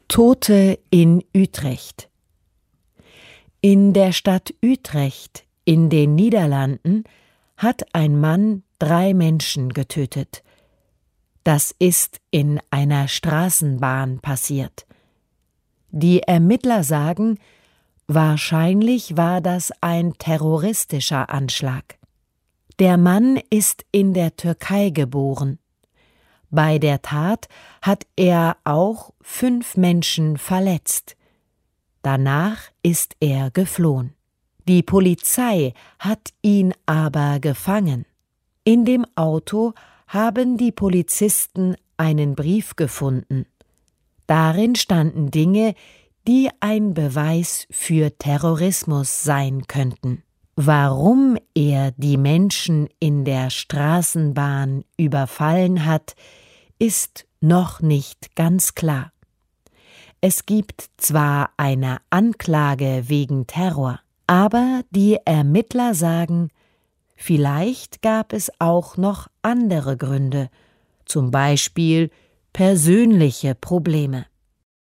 Tote in Utrecht. In der Stadt Utrecht in den Niederlanden hat ein Mann 3 Menschen getötet. Das ist in einer Straßenbahn passiert. Die Ermittler sagen, wahrscheinlich war das ein terroristischer Anschlag. Der Mann ist in der Türkei geboren. Bei der Tat hat er auch 5 Menschen verletzt. Danach ist er geflohen. Die Polizei hat ihn aber gefangen. In dem Auto haben die Polizisten einen Brief gefunden. Darin standen Dinge, die ein Beweis für Terrorismus sein könnten. Warum er die Menschen in der Straßenbahn überfallen hat, ist noch nicht ganz klar. Es gibt zwar eine Anklage wegen Terror, aber die Ermittler sagen, vielleicht gab es auch noch andere Gründe, zum Beispiel persönliche Probleme.